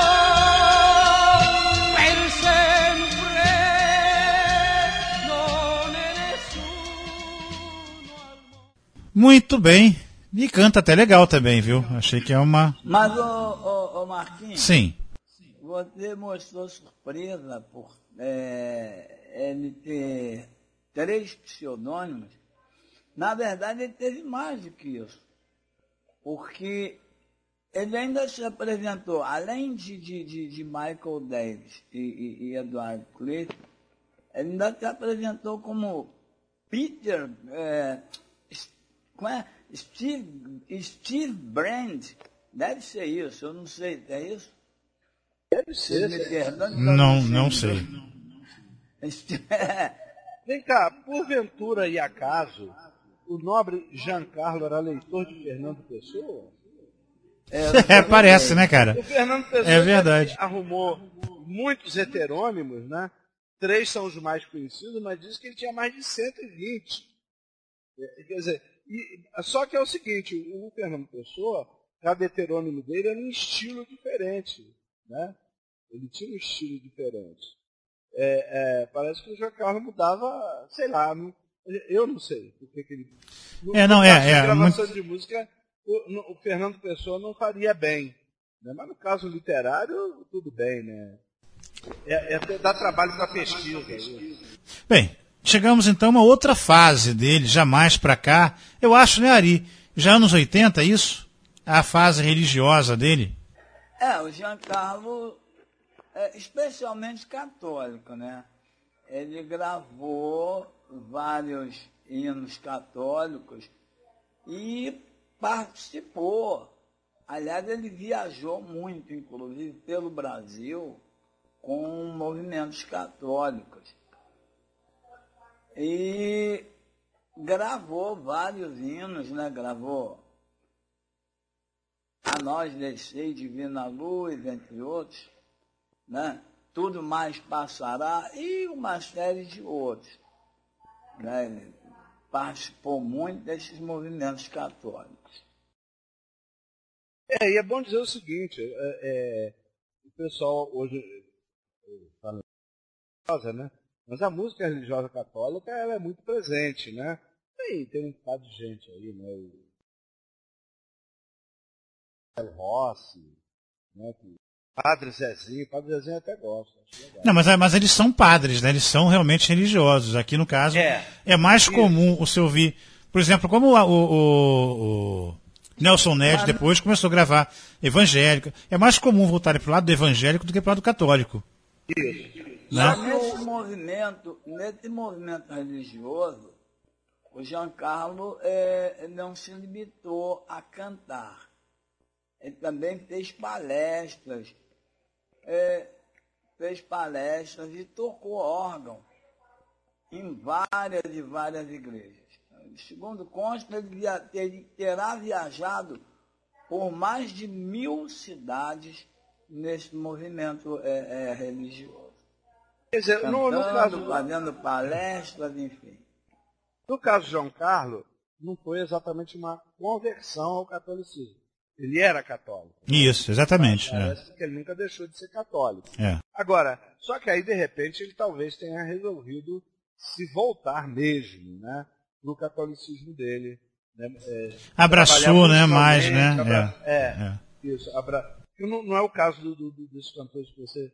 per sempre, non è nessuno al mondo. Muito bem. E canta até legal também, viu? Achei que é uma... Mas, ô, ô, ô Marquinhos... Sim. Você mostrou surpresa por é, ele ter três pseudônimos. Na verdade, ele teve mais do que isso. Porque ele ainda se apresentou, além de, de, de, de Michael Davis e, e, e Edward Cliff, ele ainda se apresentou como Peter... É, como é? Steve, Steve Brand, deve ser isso, eu não sei, é isso? Deve ser. Não, não sei. Vem cá, porventura e acaso, o nobre Giancarlo era leitor de Fernando Pessoa? É, é parece, né, cara? O Fernando Pessoa é verdade. Arrumou muitos heterônimos, né? Três são os mais conhecidos, mas diz que ele tinha mais de cento e vinte. Quer dizer, E, só que é o seguinte, o Fernando Pessoa, cada heterônimo dele era um estilo diferente, né? Ele tinha um estilo diferente. É, é, parece que o João Carlos mudava, sei lá, não, eu não sei porque que ele... No, é, não, no é, é, gravação muito... de música, o, no, o Fernando Pessoa não faria bem. Né? Mas no caso literário, tudo bem, né? É, é dar trabalho para pesquisa. Bem, chegamos então a uma outra fase dele, já mais para cá. Eu acho, né, Ari? Já anos oitenta, isso? A fase religiosa dele? É, o Giancarlo, é, especialmente católico, né? Ele gravou vários hinos católicos e participou. Aliás, ele viajou muito, inclusive, pelo Brasil, com movimentos católicos. E gravou vários hinos, né? Gravou A Nós Descei Divina Luz, entre outros, né? Tudo Mais Passará e uma série de outros. Né? Ele participou muito desses movimentos católicos. É, e é bom dizer o seguinte, é, é, o pessoal hoje fala religiosa, né? Mas a música religiosa católica ela é muito presente, né? Tem, tem um bocado de gente aí, né? O Rossi, né? Padre Zezinho, Padre Zezinho até gosta. Não, mas, mas eles são padres, né? Eles são realmente religiosos. Aqui no caso é, é mais Isso. comum você ouvir, por exemplo, como o, o, o, o Nelson Ned depois começou a gravar evangélico. É mais comum voltar para o lado do evangélico do que para o lado do católico. Isso. Né? Nesse movimento, nesse movimento religioso, o Giancarlo é, não se limitou a cantar. Ele também fez palestras, é, fez palestras e tocou órgão em várias e várias igrejas. Segundo consta, ele, via, ele terá viajado por mais de mil cidades nesse movimento é, é, religioso. Quer dizer, Cantando, no, no caso, fazendo palestras, enfim. No caso de João Carlos, não foi exatamente uma conversão ao catolicismo. Ele era católico. Isso, exatamente. Parece é. que ele nunca deixou de ser católico. É. Agora, só que aí, de repente, ele talvez tenha resolvido se voltar mesmo, né, para o catolicismo dele. Né, é, Abraçou, né, mais, né? Abra... É, é, é, isso. Abra... Não, não é o caso do, do, dos cantores que você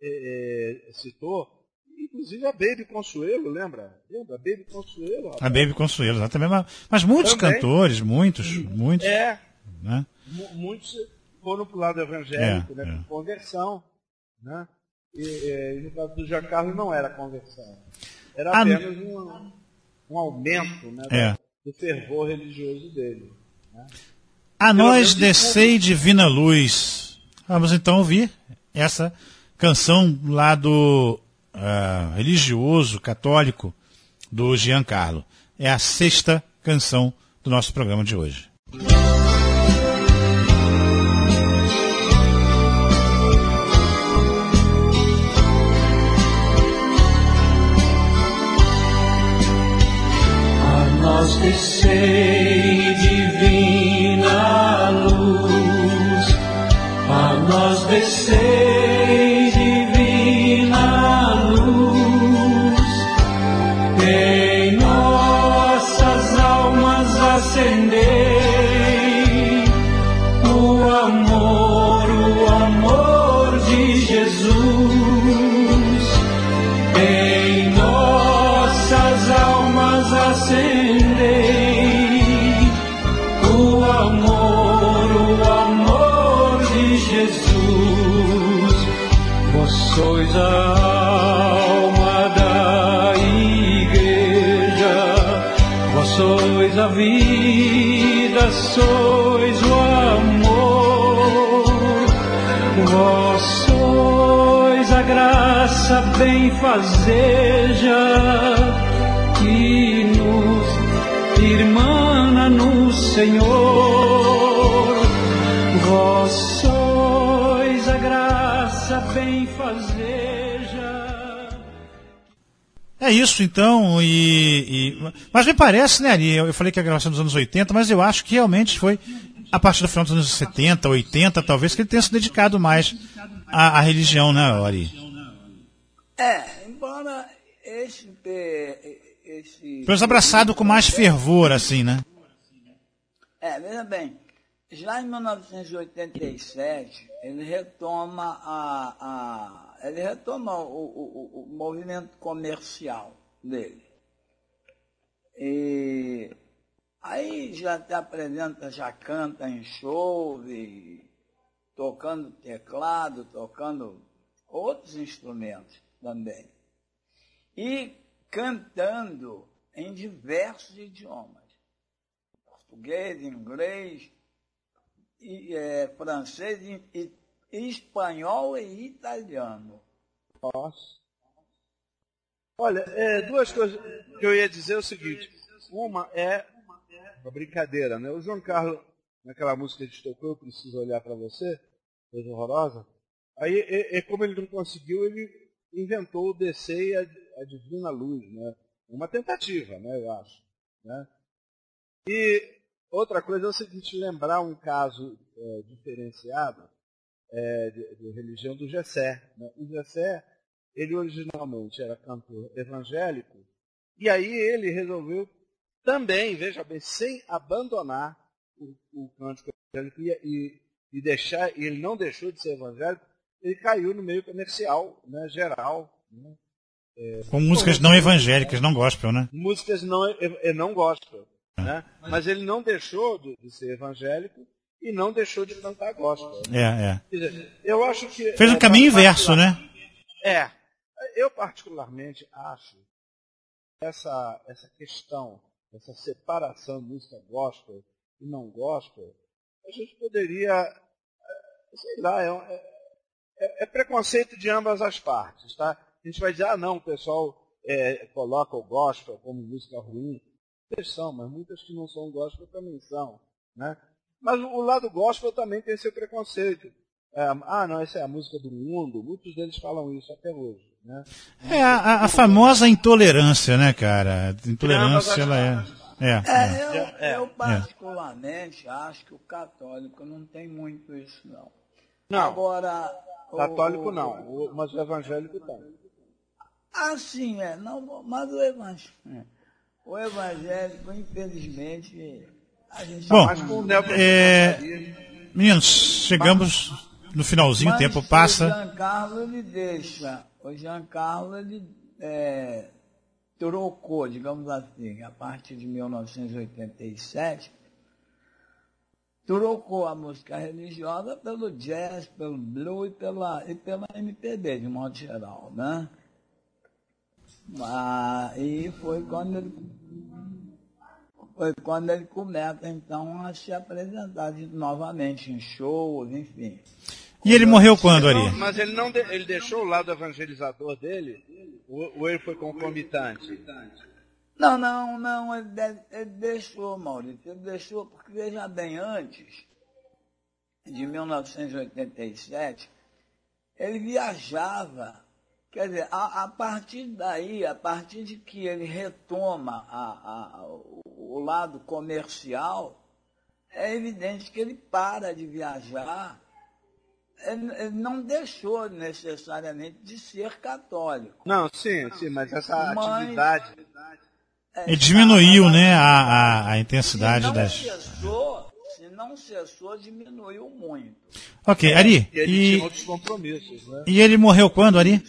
é, é, citou. Inclusive a Baby Consuelo, lembra? Lembra? A Baby Consuelo. Rapaz. A Baby Consuelo, exatamente. Mas, mas muitos Também. cantores, muitos, muitos. É. Né? Muitos foram para o lado evangélico, é, né, é. por conversão. Né? E, e no caso do Giancarlo não era conversão. Era ah, apenas um, um aumento, né, é. do fervor religioso dele. Né? A nós descei divina luz. Vamos então ouvir essa canção lá do uh, religioso católico do Giancarlo. É a sexta canção do nosso programa de hoje. Nós descei divina luz, a nós descei divina luz, em nossas almas acendei o amor, o amor de Jesus, em nossas almas acendei o amor, o amor de Jesus. Vós sois a alma da igreja, vós sois a vida, sois o amor, vós sois a graça benfazeja que nos irmana no Senhor, vós sois a graça benfazeja. É isso, então, e, e... Mas me parece, né, Ari, eu falei que a gravação dos anos oitenta, mas eu acho que realmente foi a partir do final dos anos setenta, oitenta, talvez, que ele tenha se dedicado mais à, à religião, né, Ari? É, embora esse... esse foi abraçado com mais fervor, assim, né? É, veja bem, já em mil novecentos e oitenta e sete, ele retoma a... a ele retoma o, o, o movimento comercial dele. E aí já te apresenta, já canta em show, e tocando teclado, tocando outros instrumentos também. E cantando em diversos idiomas. Português, inglês, e, é, francês e, e espanhol e italiano. Nossa. Olha, é, duas coisas que eu ia dizer é o seguinte. Uma é uma brincadeira, né? O João Carlos, naquela música que a gente tocou, Eu Preciso Olhar para Você, coisa horrorosa. Aí, e, e, como ele não conseguiu, ele inventou o Descer e a, a Divina Luz, né? Uma tentativa, né, eu acho. Né? E outra coisa é o seguinte, lembrar um caso é, diferenciado É, de, de religião do Gessé. Né? O Gessé, ele originalmente era cantor evangélico, e aí ele resolveu também, veja bem, sem abandonar o, o cântico evangélico e, e, e deixar, e ele não deixou de ser evangélico, ele caiu no meio comercial, né, geral. Né? É, com músicas não evangélicas, não gospel, né? Músicas não, não gospel. Né? Mas ele não deixou de, de ser evangélico, e não deixou de cantar gospel. É, é. Quer dizer, eu acho que... Fez um é, caminho inverso, né? É. Eu particularmente acho essa, essa questão, essa separação de música gospel e não gospel, a gente poderia, sei lá, é, é, é preconceito de ambas as partes, tá? A gente vai dizer, ah não, o pessoal é, coloca o gospel como música ruim. Muitas são, mas muitas que não são gospel também são, né? Mas o lado gospel também tem seu preconceito. É, ah, não, essa é a música do mundo. Muitos deles falam isso até hoje. Né? É a, a famosa intolerância, né, cara? Intolerância, ela é... É, é, é. Eu, é. eu particularmente é. acho que o católico não tem muito isso, não. Não, agora, católico o, não, o, mas o evangélico tem. Ah, sim, é. Não, mas o evangélico, o evangélico, infelizmente... Bom, é, meninos, chegamos no finalzinho, o tempo passa. O Giancarlo ele deixa, o Giancarlo ele é, trocou, digamos assim, a partir de mil novecentos e oitenta e sete, trocou a música religiosa pelo jazz, pelo blues e pela, e pela M P B, de modo geral, né? Ah, e foi quando ele... Foi quando ele começa, então, a se apresentar de, novamente em shows, enfim. E ele morreu quando, Ari? Mas ele não de, ele deixou o lado evangelizador dele? Ou, ou ele foi concomitante? Não, não, não. Ele, de, ele deixou, Maurício. Ele deixou porque, veja bem, antes de mil novecentos e oitenta e sete, ele viajava. Quer dizer, a, a partir daí, a partir de que ele retoma a, a, o lado comercial, é evidente que ele para de viajar. Ele, ele não deixou necessariamente de ser católico. Não, sim, sim, mas essa mas, atividade... Ele diminuiu, né, a, a, a intensidade se não das... Cessou, se não cessou, diminuiu muito. Ok, Ari, e... Ele e, tinha outros compromissos, né? E ele morreu quando, Ari?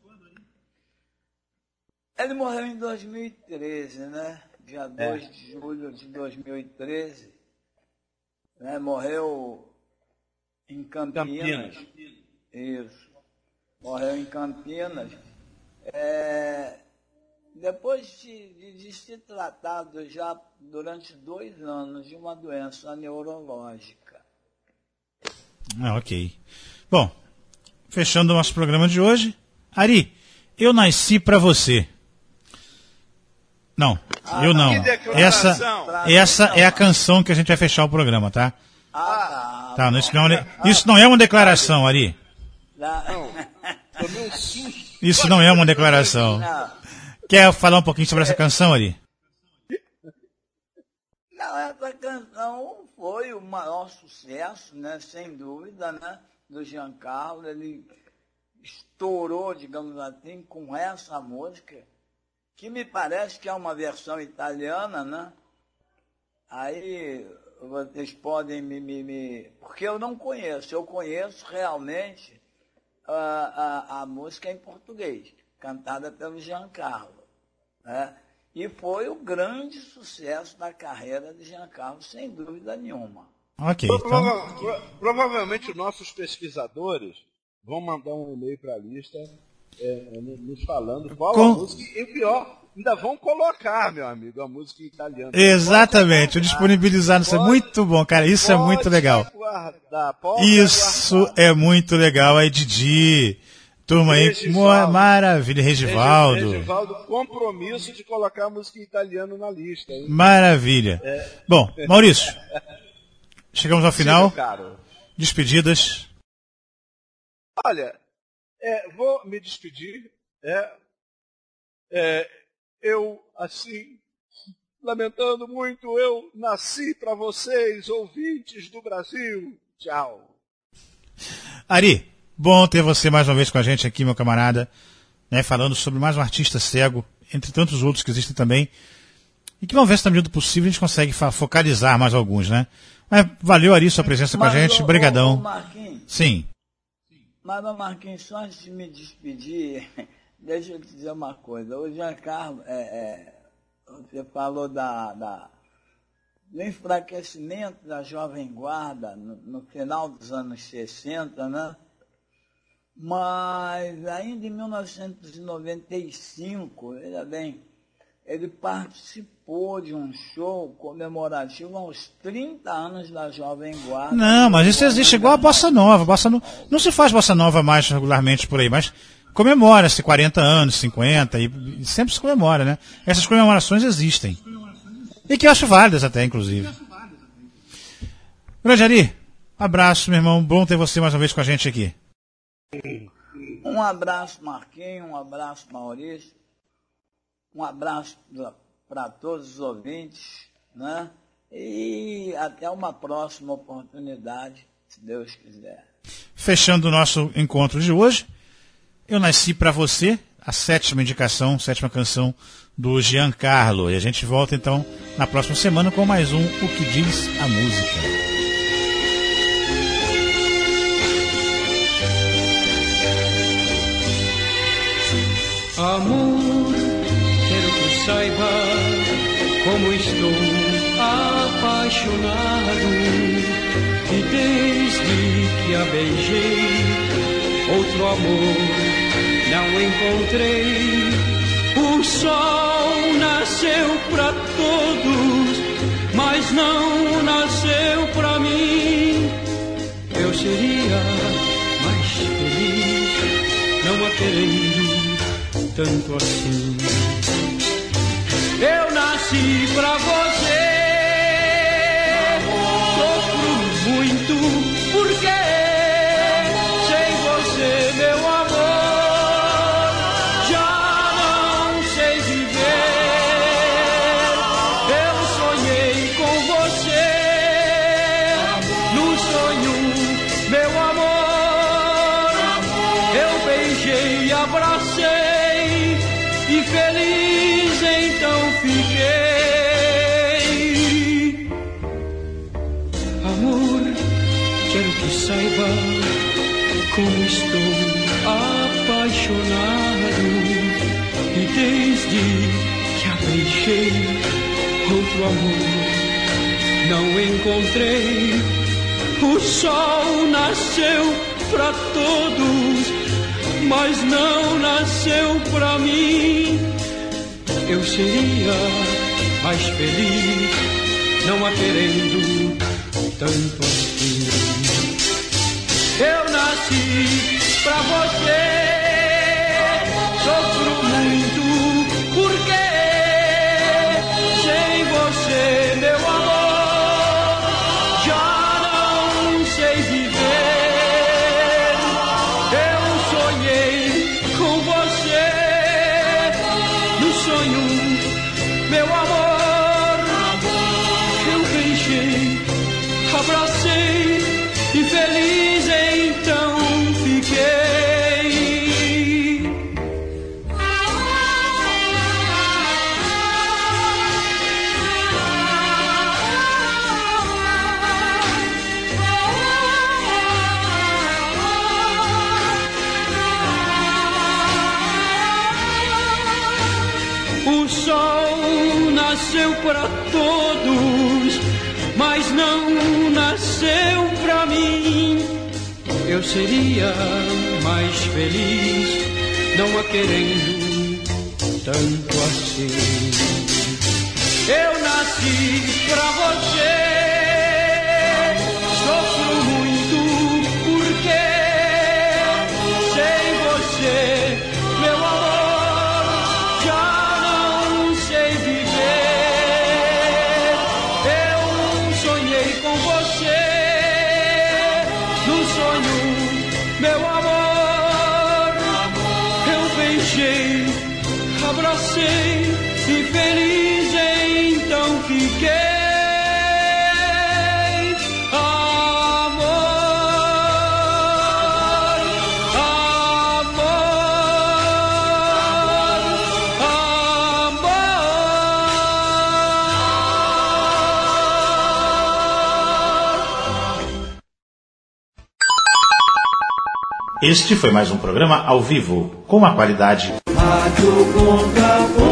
Ele morreu em dois mil e treze, né? Dia dois é. de julho de dois mil e treze. Né? Morreu em Campinas. Campinas. Isso. Morreu em Campinas. É... Depois de, de, de se tratado já durante dois anos de uma doença neurológica. Ah, ok. Bom, fechando o nosso programa de hoje. Ari, eu nasci pra você. Não, ah, eu não. Essa, essa é a canção que a gente vai fechar o programa, tá? Ah, tá. Tá, isso, não é, isso não é uma declaração, Ari. Não. Isso não é uma declaração. Não. Quer falar um pouquinho sobre essa canção, Ari? Não, essa canção foi o maior sucesso, né, sem dúvida, né, do Giancarlo. Ele estourou, digamos assim, com essa música, que me parece que é uma versão italiana, né? Aí vocês podem me, me, me... Porque eu não conheço, eu conheço realmente a, a, a música em português, cantada pelo Giancarlo, né? E foi o grande sucesso da carreira de Giancarlo, sem dúvida nenhuma. Ok. Pro- Então, prova- pro- provavelmente os nossos pesquisadores vão mandar um e-mail para a lista é, nos falando qual Com- a música. E o pior, ainda vão colocar, meu amigo, a música em italiano. exatamente, o Pode disponibilizar. Isso é Pode- muito bom, cara. Isso é muito Pode legal. aguardar, pode Isso aguardar. é muito legal. Aí, Didi, turma aí, Regivaldo. mo- maravilha. Regivaldo, Regivaldo, compromisso de colocar a música em italiano na lista. Hein? maravilha. Bom, Maurício, chegamos ao Sim, final. meu caro. Despedidas. Olha, é, vou me despedir. É, é, eu, assim, lamentando muito, eu nasci para vocês, ouvintes do Brasil. Tchau. Ari, bom ter você mais uma vez com a gente aqui, meu camarada, né, falando sobre mais um artista cego, entre tantos outros que existem também, e que vamos ver se na medida do possível a gente consegue fa- focalizar mais alguns, né? Mas valeu, Ari, sua presença com a gente, ô, brigadão. ô, Marquinhos, Sim, mas, ô, Marquinhos, só antes de me despedir, deixa eu te dizer uma coisa. O Giancarlo, é, é, você falou da, da, do enfraquecimento da Jovem Guarda no, no final dos anos sessenta, né? Mas ainda em mil novecentos e noventa e cinco, veja bem, ele participou de um show comemorativo aos trinta anos da Jovem Guarda. não, mas isso existe igual a Bossa Nova. Bossa no... Não se faz Bossa Nova mais regularmente por aí, mas comemora-se quarenta anos, cinquenta, e e sempre se comemora, né? Essas comemorações existem. E que eu acho válidas até, inclusive. Grande Ari, abraço, meu irmão. Bom ter você mais uma vez com a gente aqui. Um abraço, Marquinhos, um abraço, Maurício, um abraço para todos os ouvintes, né? E até uma próxima oportunidade, se Deus quiser. Fechando o nosso encontro de hoje, Eu Nasci Pra Você, a sétima indicação, sétima canção do Giancarlo. E a gente volta então na próxima semana com mais um O Que Diz a Música. Amor, quero que saiba como estou apaixonado. E desde que a beijei, outro amor não encontrei. O sol nasceu pra todos, mas não nasceu pra mim. Eu seria mais feliz não a querer tanto assim. Eu nasci pra você, sofro muito porque sem você, meu amor, já não sei viver. Eu sonhei com você, no sonho, meu amor, eu beijei e abracei. E feliz então fiquei. Amor, quero que saiba como estou apaixonado. E desde que a beijei, outro amor não encontrei. O sol nasceu pra todos, mas não nasceu pra mim. Eu seria mais feliz não a querendo tanto assim. Eu nasci pra você, sofro muito porque sem você, meu amor, já não sei viver. Eu sonhei com você, no meu amor, eu beijei, abracei e feliz então fiquei. O sol nasceu para todos, mas não nasceu para mim. Eu seria mais feliz não a querendo tanto assim. Eu nasci pra você, sofro muito porque sem você, meu amor, já não sei viver. Eu sonhei com você, no sonho, meu amor, eu beijei, abracei e feliz então fiquei. Amor, amor, amor. Este foi mais um programa ao vivo, com a qualidade Rádio Contraponto.